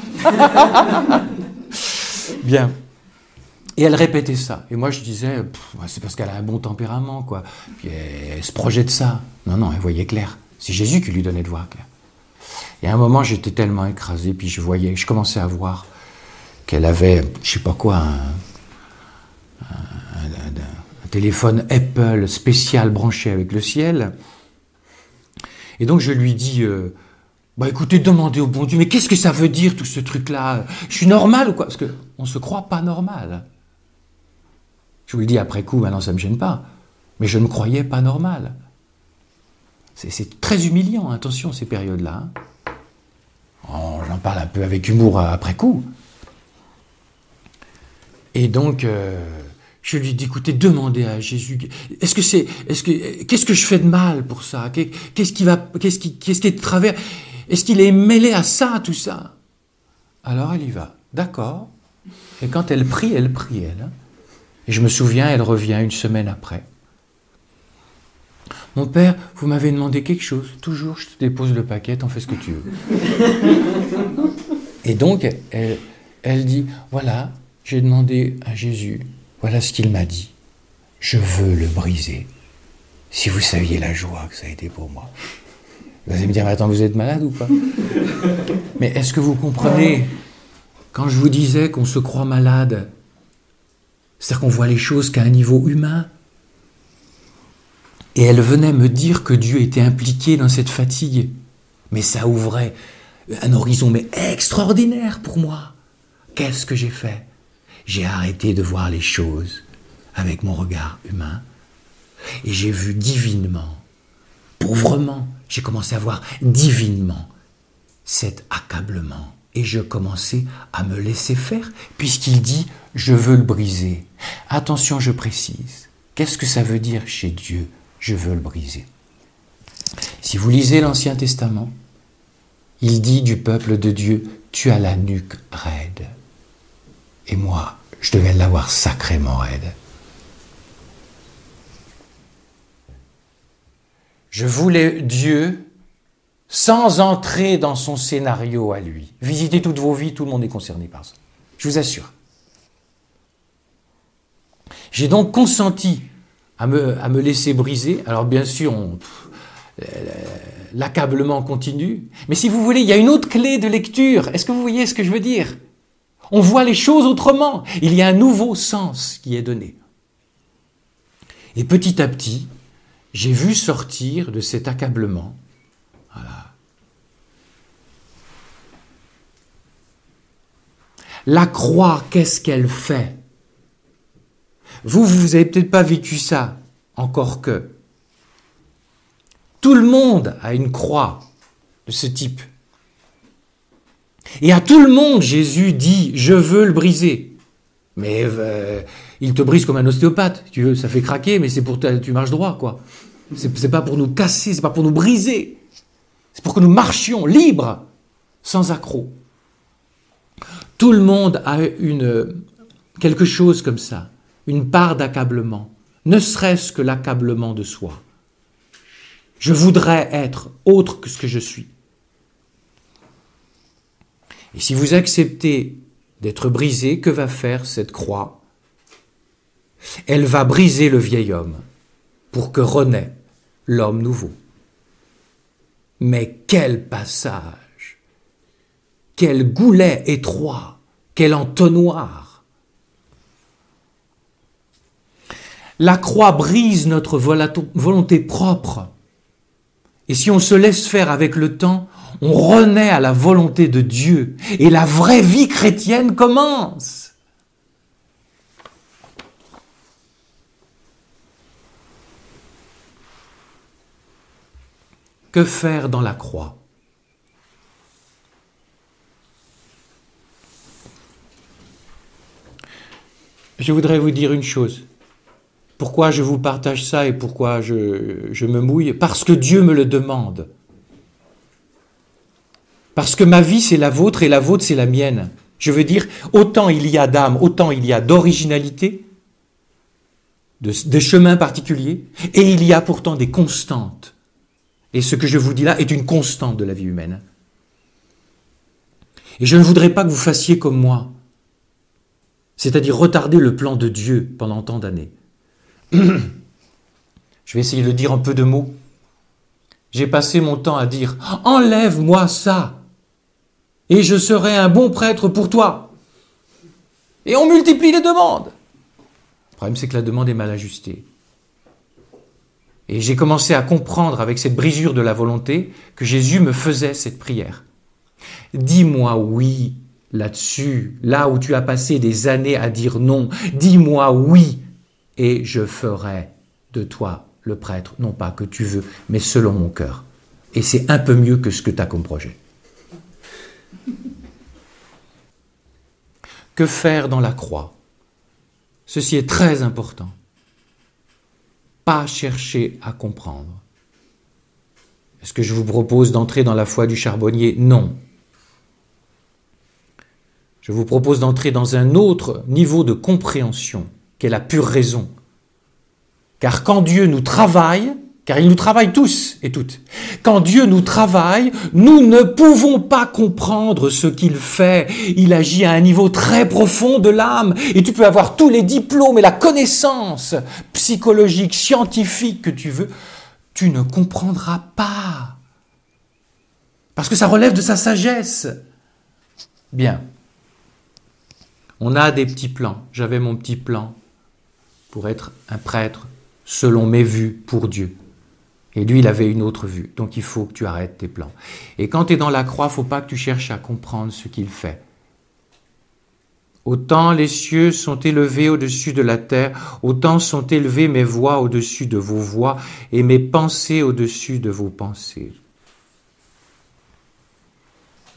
Bien. Et elle répétait ça. Et moi, je disais, c'est parce qu'elle a un bon tempérament, quoi. Puis elle, elle se projette ça. Non, non, elle voyait clair. C'est Jésus qui lui donnait de voir clair. Et à un moment, j'étais tellement écrasé, puis je voyais, je commençais à voir qu'elle avait, je sais pas quoi, un, un, un, un téléphone Apple spécial branché avec le ciel. Et donc je lui dis, euh, bah écoutez, demandez au bon Dieu, mais qu'est-ce que ça veut dire tout ce truc-là ? Je suis normal ou quoi ? Parce qu'on se croit pas normal. Je vous le dis après coup, maintenant ça me gêne pas, mais je me croyais pas normal. C'est, c'est très humiliant, attention, ces périodes-là. Hein. Oh, j'en parle un peu avec humour après coup. Et donc, euh, je lui dis, écoutez, demandez à Jésus, est-ce que c'est, est-ce que, qu'est-ce que je fais de mal pour ça ? Qu'est-ce qui va, qu'est-ce qui, qu'est-ce qui est de travers ? Est-ce qu'il est mêlé à ça, tout ça ? Alors elle y va, d'accord. Et quand elle prie, elle prie, elle. Hein. Et je me souviens, elle revient une semaine après. Mon père, vous m'avez demandé quelque chose. Toujours, je te dépose le paquet, t'en fais ce que tu veux. Et donc, elle, elle dit, voilà, j'ai demandé à Jésus, voilà ce qu'il m'a dit. Je veux le briser. Si vous saviez la joie que ça a été pour moi. Vous allez me dire, mais attends, vous êtes malade ou pas ? Mais est-ce que vous comprenez, quand je vous disais qu'on se croit malade, c'est-à-dire qu'on voit les choses qu'à un niveau humain ? Et elle venait me dire que Dieu était impliqué dans cette fatigue. Mais ça ouvrait un horizon mais extraordinaire pour moi. Qu'est-ce que j'ai fait ? J'ai arrêté de voir les choses avec mon regard humain. Et j'ai vu divinement, pauvrement, j'ai commencé à voir divinement cet accablement. Et je commençais à me laisser faire, puisqu'il dit « je veux le briser ». Attention, je précise. Qu'est-ce que ça veut dire chez Dieu « je veux le briser » ? Si vous lisez l'Ancien Testament, il dit du peuple de Dieu « tu as la nuque raide ». Et moi, je devais l'avoir sacrément raide. Je voulais Dieu sans entrer dans son scénario à lui. Visitez toutes vos vies, tout le monde est concerné par ça. Je vous assure. J'ai donc consenti à me, à me laisser briser. Alors bien sûr, on, pff, l'accablement continue. Mais si vous voulez, il y a une autre clé de lecture. Est-ce que vous voyez ce que je veux dire ? On voit les choses autrement. Il y a un nouveau sens qui est donné. Et petit à petit, j'ai vu sortir de cet accablement. Voilà. La croix, qu'est-ce qu'elle fait ? Vous, vous n'avez peut-être pas vécu ça, encore que. Tout le monde a une croix de ce type. Et à tout le monde, Jésus dit « je veux le briser ». Mais euh, il te brise comme un ostéopathe, tu veux, ça fait craquer, mais c'est pour que tu marches droit, quoi. C'est, c'est pas pour nous casser, c'est pas pour nous briser. C'est pour que nous marchions libres, sans accroc. Tout le monde a une, quelque chose comme ça, une part d'accablement, ne serait-ce que l'accablement de soi. Je voudrais être autre que ce que je suis. Et si vous acceptez d'être brisé, que va faire cette croix ? Elle va briser le vieil homme pour que renaît l'homme nouveau. Mais quel passage ! Quel goulet étroit ! Quel entonnoir ! La croix brise notre volonté propre. Et si on se laisse faire avec le temps, on renaît à la volonté de Dieu. Et la vraie vie chrétienne commence. Que faire dans la croix ? Je voudrais vous dire une chose. Pourquoi je vous partage ça et pourquoi je, je me mouille ? Parce que Dieu me le demande. Parce que ma vie, c'est la vôtre et la vôtre, c'est la mienne. Je veux dire, autant il y a d'âme, autant il y a d'originalité, de, de chemins particuliers, et il y a pourtant des constantes. Et ce que je vous dis là est une constante de la vie humaine. Et je ne voudrais pas que vous fassiez comme moi, c'est-à-dire retarder le plan de Dieu pendant tant d'années. Je vais essayer de le dire en peu de mots. J'ai passé mon temps à dire « Enlève-moi ça, et je serai un bon prêtre pour toi. » Et on multiplie les demandes. Le problème, c'est que la demande est mal ajustée. Et j'ai commencé à comprendre avec cette brisure de la volonté que Jésus me faisait cette prière. Dis-moi oui là-dessus, là où tu as passé des années à dire non. Dis-moi oui et je ferai de toi le prêtre, non pas que tu veux, mais selon mon cœur. Et c'est un peu mieux que ce que tu as comme projet. Que faire dans la croix ? Ceci est très important. Pas chercher à comprendre. Est-ce que je vous propose d'entrer dans la foi du charbonnier ? Non. Je vous propose d'entrer dans un autre niveau de compréhension, qu'est la pure raison. Car quand Dieu nous travaille, car il nous travaille tous et toutes, quand Dieu nous travaille, nous ne pouvons pas comprendre ce qu'il fait. Il agit à un niveau très profond de l'âme. Et tu peux avoir tous les diplômes et la connaissance psychologique, scientifique que tu veux, tu ne comprendras pas. Parce que ça relève de sa sagesse. Bien. On a des petits plans. J'avais mon petit plan pour être un prêtre selon mes vues pour Dieu. Et lui, il avait une autre vue. Donc, il faut que tu arrêtes tes plans. Et quand tu es dans la croix, il ne faut pas que tu cherches à comprendre ce qu'il fait. Autant les cieux sont élevés au-dessus de la terre, autant sont élevées mes voix au-dessus de vos voix et mes pensées au-dessus de vos pensées.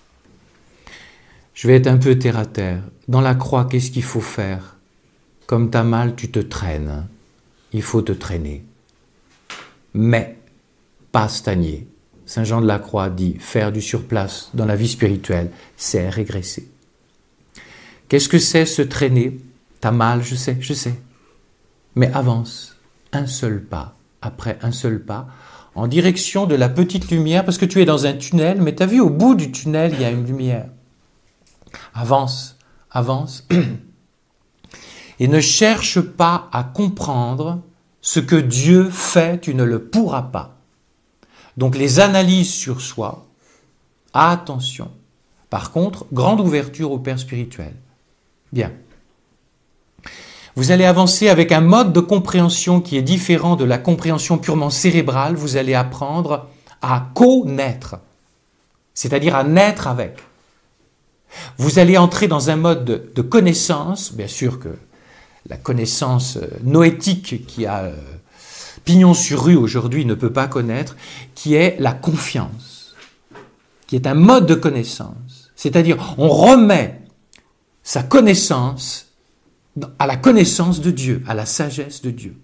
Je vais être un peu terre à terre. Dans la croix, qu'est-ce qu'il faut faire? Comme t'as mal, tu te traînes. Il faut te traîner. Mais pas stagner. Saint Jean de la Croix dit, faire du surplace dans la vie spirituelle, c'est régresser. Qu'est-ce que c'est se traîner? T'as mal, je sais, je sais. Mais avance, un seul pas, après un seul pas, en direction de la petite lumière, parce que tu es dans un tunnel, mais tu as vu, au bout du tunnel, il y a une lumière. Avance, avance, et ne cherche pas à comprendre ce que Dieu fait, tu ne le pourras pas. Donc les analyses sur soi, attention. Par contre, grande ouverture au Père spirituel. Bien. Vous allez avancer avec un mode de compréhension qui est différent de la compréhension purement cérébrale. Vous allez apprendre à connaître, c'est-à-dire à naître avec. Vous allez entrer dans un mode de, de connaissance, bien sûr que la connaissance noétique qui a euh, pignon sur rue aujourd'hui ne peut pas connaître, qui est la confiance, qui est un mode de connaissance. C'est-à-dire, on remet sa connaissance à la connaissance de Dieu, à la sagesse de Dieu.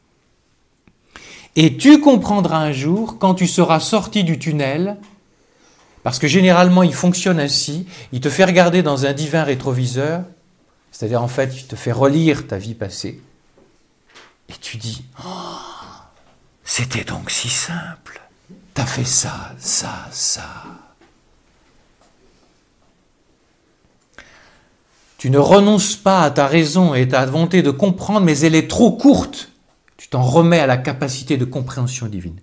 Et tu comprendras un jour, quand tu seras sorti du tunnel, parce que généralement il fonctionne ainsi, il te fait regarder dans un divin rétroviseur, c'est-à-dire en fait il te fait relire ta vie passée, et tu dis, oh, c'était donc si simple, t'as fait ça, ça, ça. Tu ne renonces pas à ta raison et à ta volonté de comprendre, mais elle est trop courte. Tu t'en remets à la capacité de compréhension divine.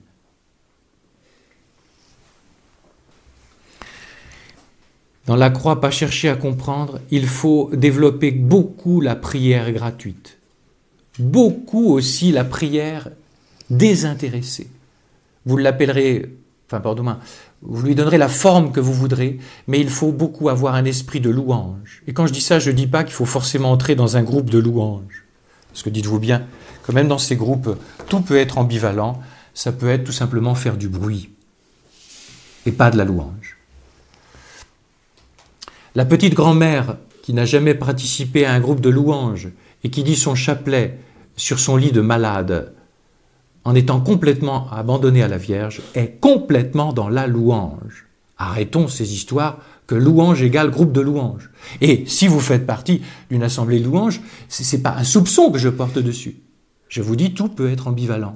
Dans la croix, pas chercher à comprendre, il faut développer beaucoup la prière gratuite. Beaucoup aussi la prière désintéressée. Vous l'appellerez, enfin pardon-moi, vous lui donnerez la forme que vous voudrez, mais il faut beaucoup avoir un esprit de louange. Et quand je dis ça, je ne dis pas qu'il faut forcément entrer dans un groupe de louange. Parce que dites-vous bien, que même dans ces groupes, tout peut être ambivalent, ça peut être tout simplement faire du bruit, et pas de la louange. La petite grand-mère qui n'a jamais participé à un groupe de louange et qui dit son chapelet sur son lit de malade, en étant complètement abandonnée à la Vierge, est complètement dans la louange. Arrêtons ces histoires que louange égale groupe de louange. Et si vous faites partie d'une assemblée de louange, ce n'est pas un soupçon que je porte dessus. Je vous dis, tout peut être ambivalent.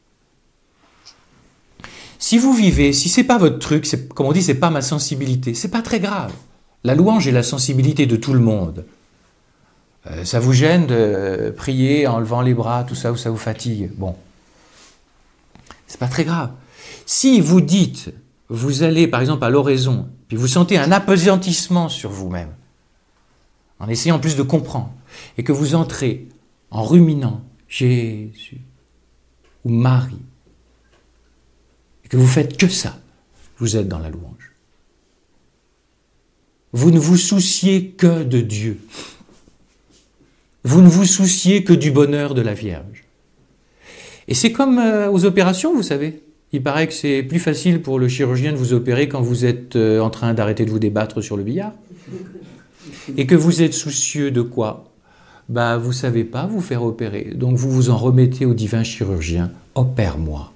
Si vous vivez, si ce n'est pas votre truc, c'est, comme on dit, ce n'est pas ma sensibilité, ce n'est pas très grave. La louange est la sensibilité de tout le monde. Euh, ça vous gêne de prier en levant les bras, tout ça, ou ça vous fatigue. Bon. C'est pas très grave. Si vous dites, vous allez par exemple à l'oraison, puis vous sentez un appesantissement sur vous-même, en essayant en plus de comprendre, et que vous entrez en ruminant Jésus ou Marie, et que vous faites que ça, vous êtes dans la louange. Vous ne vous souciez que de Dieu. Vous ne vous souciez que du bonheur de la Vierge. Et c'est comme euh, aux opérations, vous savez. Il paraît que c'est plus facile pour le chirurgien de vous opérer quand vous êtes euh, en train d'arrêter de vous débattre sur le billard. Et que vous êtes soucieux de quoi? Bah, vous ne savez pas vous faire opérer. Donc vous vous en remettez au divin chirurgien. Opère-moi.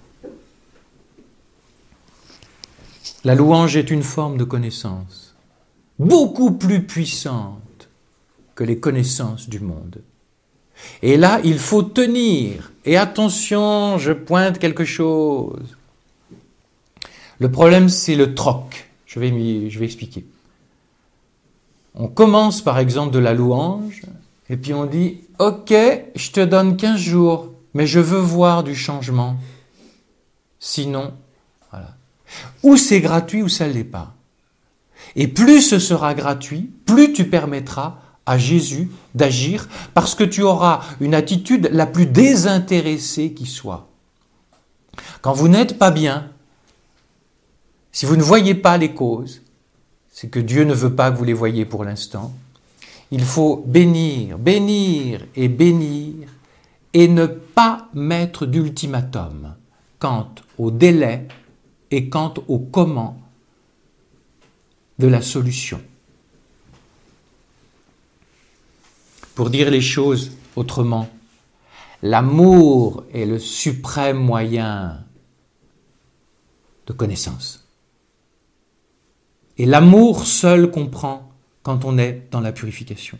La louange est une forme de connaissance, beaucoup plus puissante que les connaissances du monde. Et là, il faut tenir. Et attention, je pointe quelque chose. Le problème, c'est le troc. Je vais, m'y, je vais expliquer. On commence par exemple de la louange, et puis on dit, ok, je te donne quinze jours, mais je veux voir du changement. Sinon, voilà. Ou c'est gratuit ou ça ne l'est pas. Et plus ce sera gratuit, plus tu permettras à Jésus d'agir, parce que tu auras une attitude la plus désintéressée qui soit. Quand vous n'êtes pas bien, si vous ne voyez pas les causes, c'est que Dieu ne veut pas que vous les voyiez pour l'instant. Il faut bénir, bénir et bénir, et ne pas mettre d'ultimatum quant au délai et quant au comment de la solution. Pour dire les choses autrement, l'amour est le suprême moyen de connaissance. Et l'amour seul comprend quand on est dans la purification.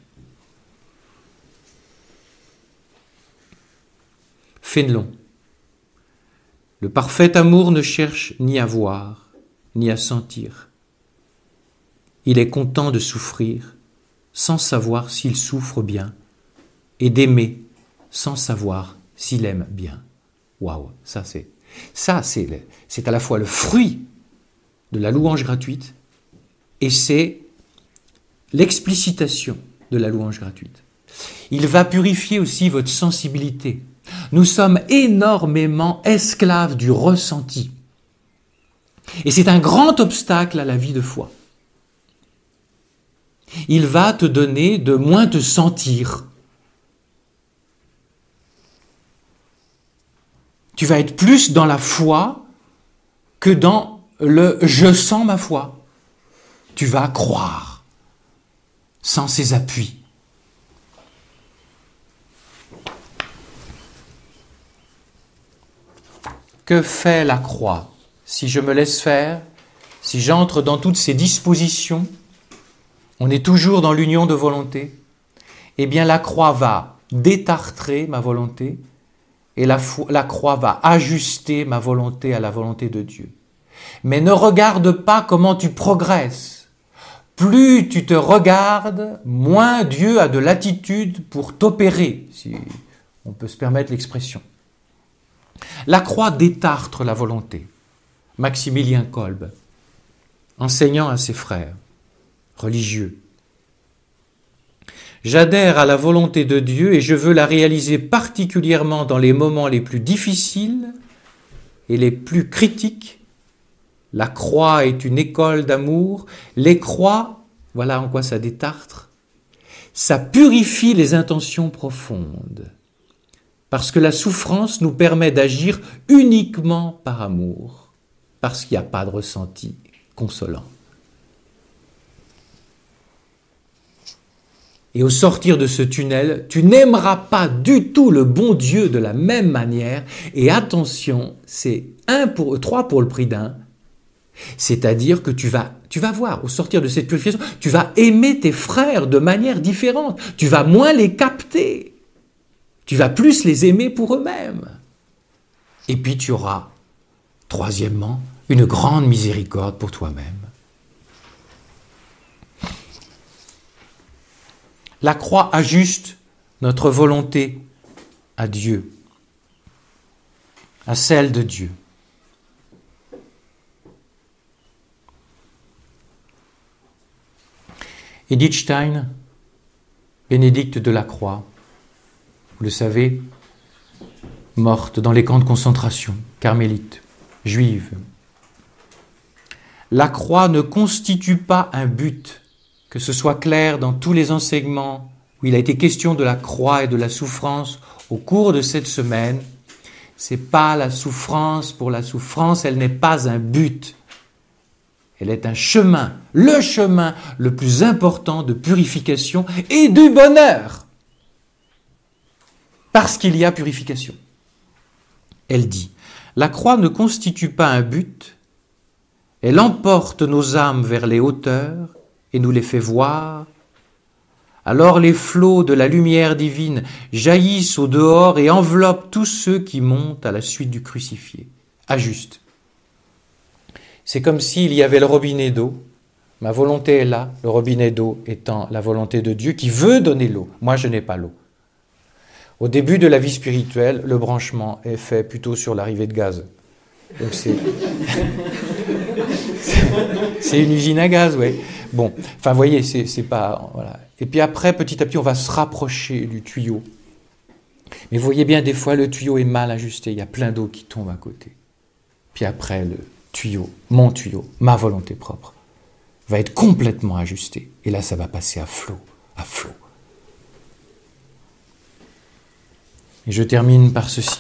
Fénelon. Le parfait amour ne cherche ni à voir, ni à sentir. Il est content de souffrir sans savoir s'il souffre bien et d'aimer sans savoir s'il aime bien. Waouh, ça c'est ça c'est c'est à la fois le fruit de la louange gratuite et c'est l'explicitation de la louange gratuite. Il va purifier aussi votre sensibilité. Nous sommes énormément esclaves du ressenti. Et c'est un grand obstacle à la vie de foi. Il va te donner de moins te sentir. Tu vas être plus dans la foi que dans le « je sens ma foi ». Tu vas croire sans ses appuis. Que fait la croix? Si je me laisse faire, si j'entre dans toutes ces dispositions, on est toujours dans l'union de volonté, eh bien la croix va détartrer ma volonté et la, la croix va ajuster ma volonté à la volonté de Dieu. Mais ne regarde pas comment tu progresses. Plus tu te regardes, moins Dieu a de latitude pour t'opérer, si on peut se permettre l'expression. La croix détartre la volonté. Maximilien Kolbe, enseignant à ses frères religieux. J'adhère à la volonté de Dieu et je veux la réaliser particulièrement dans les moments les plus difficiles et les plus critiques. La croix est une école d'amour. Les croix, voilà en quoi ça détartre, ça purifie les intentions profondes. Parce que la souffrance nous permet d'agir uniquement par amour, parce qu'il n'y a pas de ressenti consolant. Et au sortir de ce tunnel, tu n'aimeras pas du tout le bon Dieu de la même manière. Et attention, c'est un pour, trois pour le prix d'un. C'est-à-dire que tu vas, tu vas voir, au sortir de cette purification, tu vas aimer tes frères de manière différente. Tu vas moins les capter. Tu vas plus les aimer pour eux-mêmes. Et puis tu auras, troisièmement, une grande miséricorde pour toi-même. La croix ajuste notre volonté à Dieu, à celle de Dieu. Edith Stein, bénédicte de la Croix, vous le savez, morte dans les camps de concentration, carmélite, juive. La croix ne constitue pas un but, que ce soit clair dans tous les enseignements où il a été question de la croix et de la souffrance au cours de cette semaine. C'est pas la souffrance pour la souffrance, elle n'est pas un but. Elle est un chemin, le chemin le plus important de purification et du bonheur. Parce qu'il y a purification. Elle dit, la croix ne constitue pas un but, elle emporte nos âmes vers les hauteurs et nous les fait voir. Alors les flots de la lumière divine jaillissent au dehors et enveloppent tous ceux qui montent à la suite du crucifié. Ajuste. C'est comme s'il y avait le robinet d'eau. Ma volonté est là, le robinet d'eau étant la volonté de Dieu qui veut donner l'eau. Moi, je n'ai pas l'eau. Au début de la vie spirituelle, le branchement est fait plutôt sur l'arrivée de gaz. Donc c'est, c'est une usine à gaz, oui. Bon, enfin, vous voyez, c'est, c'est pas... Voilà. Et puis après, petit à petit, on va se rapprocher du tuyau. Mais vous voyez bien, des fois, le tuyau est mal ajusté. Il y a plein d'eau qui tombe à côté. Puis après, le tuyau, mon tuyau, ma volonté propre, va être complètement ajusté. Et là, ça va passer à flot, à flot. Et je termine par ceci.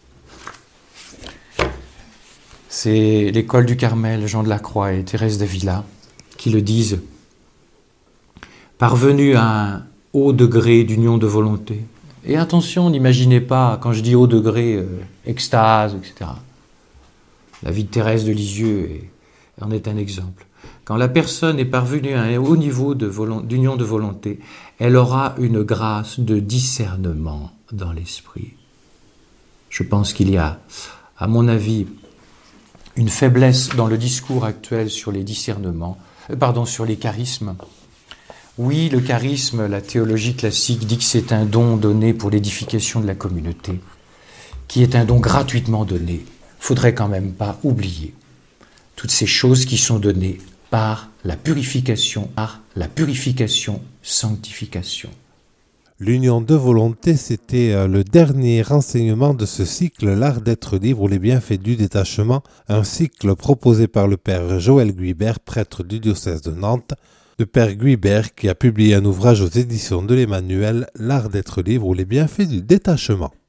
C'est l'école du Carmel, Jean de la Croix et Thérèse d'Avila qui le disent. Parvenus à un haut degré d'union de volonté. Et attention, n'imaginez pas, quand je dis haut degré, euh, extase, et cetera. La vie de Thérèse de Lisieux est, en est un exemple. Quand la personne est parvenue à un haut niveau de volo- d'union de volonté, elle aura une grâce de discernement dans l'esprit. Je pense qu'il y a, à mon avis, une faiblesse dans le discours actuel sur les discernements, euh, pardon, sur les charismes. Oui, le charisme, la théologie classique dit que c'est un don donné pour l'édification de la communauté, qui est un don gratuitement donné. Faudrait quand même pas oublier toutes ces choses qui sont données par la purification, par la purification, sanctification. L'union de volonté, c'était le dernier enseignement de ce cycle, l'art d'être libre ou les bienfaits du détachement, un cycle proposé par le père Joël Guibert, prêtre du diocèse de Nantes, le père Guibert qui a publié un ouvrage aux éditions de l'Emmanuel, l'art d'être libre ou les bienfaits du détachement.